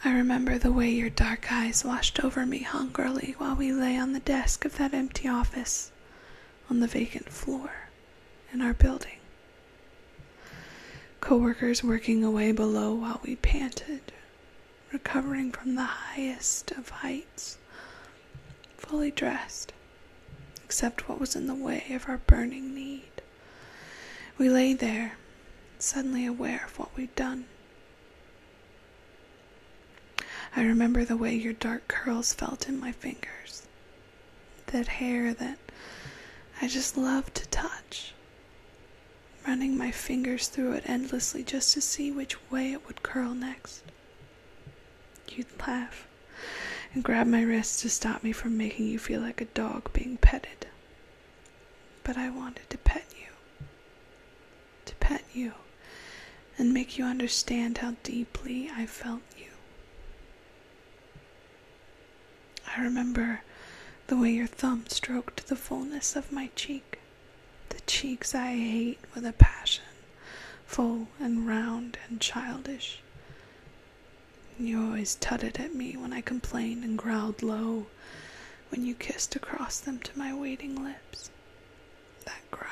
I remember the way your dark eyes washed over me hungrily while we lay on the desk of that empty office on the vacant floor in our building. Coworkers working away below while we panted, recovering from the highest of heights, fully dressed, except what was in the way of our burning need. We lay there, suddenly aware of what we'd done. I remember the way your dark curls felt in my fingers, that hair that I just loved to touch, running my fingers through it endlessly just to see which way it would curl next. You'd laugh and grab my wrist to stop me from making you feel like a dog being petted. But I wanted to pet you, and make you understand how deeply I felt you. I remember the way your thumb stroked the fullness of my cheek, the cheeks I hate with a passion, full and round and childish. You always tutted at me when I complained and growled low when you kissed across them to my waiting lips. That growl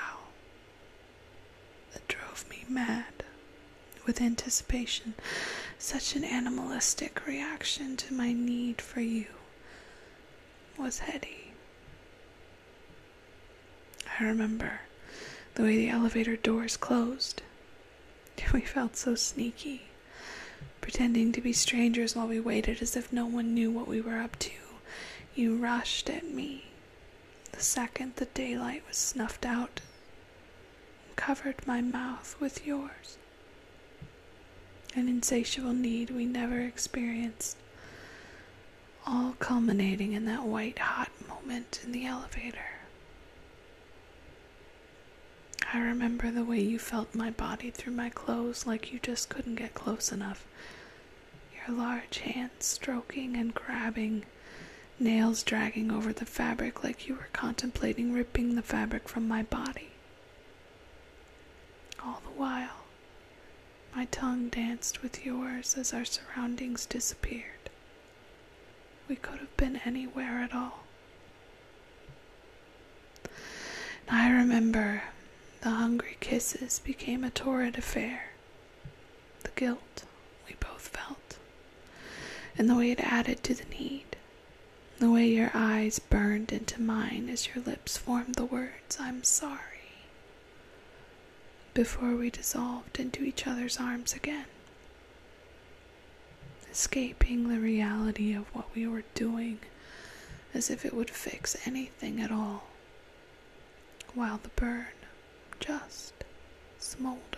that drove me mad with anticipation, such an animalistic reaction to my need for you was heady. I remember the way the elevator doors closed. We felt so sneaky, pretending to be strangers while we waited as if no one knew what we were up to. You rushed at me the second the daylight was snuffed out and covered my mouth with yours. An insatiable need we never experienced, all culminating in that white-hot moment in the elevator. I remember the way you felt my body through my clothes like you just couldn't get close enough. Your large hands stroking and grabbing, nails dragging over the fabric like you were contemplating ripping the fabric from my body. All the while, my tongue danced with yours as our surroundings disappeared. We could have been anywhere at all. And I remember the hungry kisses became a torrid affair. The guilt we both felt, and the way it added to the need. The way your eyes burned into mine as your lips formed the words, "I'm sorry," before we dissolved into each other's arms again, escaping the reality of what we were doing as if it would fix anything at all, while the burn just smoldered.